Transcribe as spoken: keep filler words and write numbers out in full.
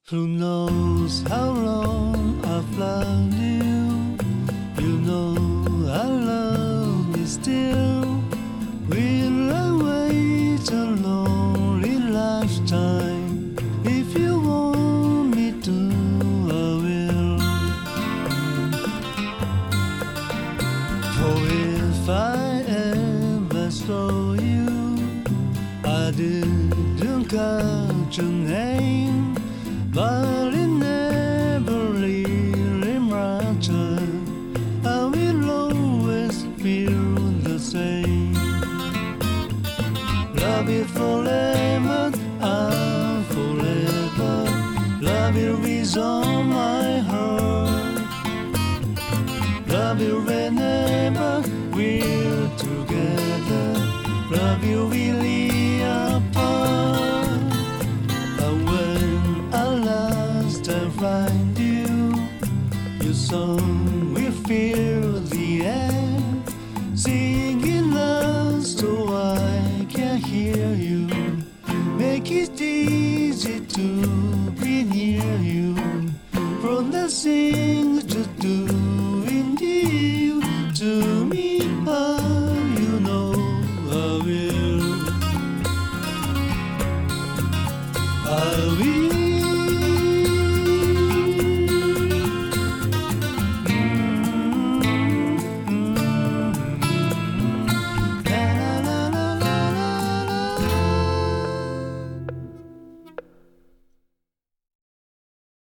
Who knows how long I've loved you? You know I love you still. Will I wait a lonely lifetime? If you want me to, I will. For if I ever saw you, I didn't catch your name. But it never really mattered. I will always feel the same. Love you forever, and forever. Love you with all my heart. Love you whenever we're together. Love you really apart. I find you, your song will fill the air, singing loud so I can hear you. Make it easy to be near you from the sea.